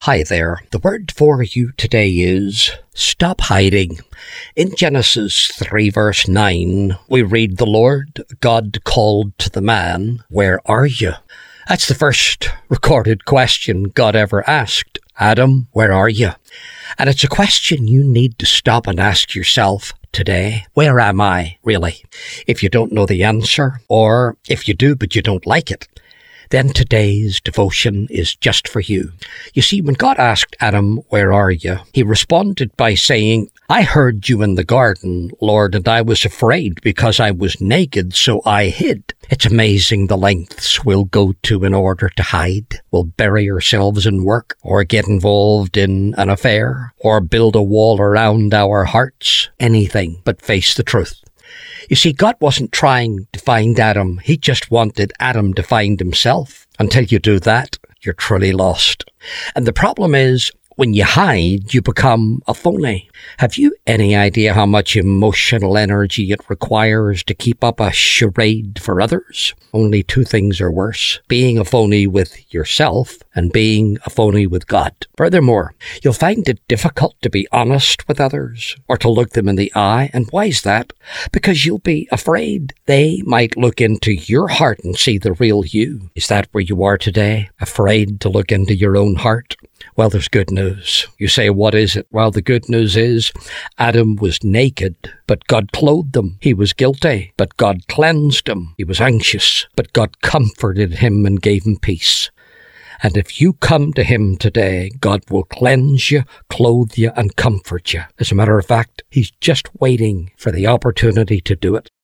Hi there. The word for you today is stop hiding. In Genesis 3 verse 9, we read, "The Lord God called to the man, 'Where are you?'" That's the first recorded question God ever asked. Adam, where are you? And it's a question you need to stop and ask yourself today. Where am I, really? If you don't know the answer, or if you do but you don't like it, then today's devotion is just for you. You see, when God asked Adam, "Where are you?" he responded by saying, "I heard you in the garden, Lord, and I was afraid because I was naked, so I hid." It's amazing the lengths we'll go to in order to hide. We'll bury ourselves in work, or get involved in an affair, or build a wall around our hearts. Anything but face the truth. You see, God wasn't trying to find Adam. He just wanted Adam to find himself. Until you do that, you're truly lost. And the problem is, when you hide, you become a phony. Have you any idea how much emotional energy it requires to keep up a charade for others? Only two things are worse: being a phony with yourself and being a phony with God. Furthermore, you'll find it difficult to be honest with others or to look them in the eye. And why is that? Because you'll be afraid they might look into your heart and see the real you. Is that where you are today? Afraid to look into your own heart? Well, there's good news. You say, what is it? Well, the good news is Adam was naked, but God clothed him. He was guilty, but God cleansed him. He was anxious, but God comforted him and gave him peace. And if you come to him today, God will cleanse you, clothe you, and comfort you. As a matter of fact, he's just waiting for the opportunity to do it.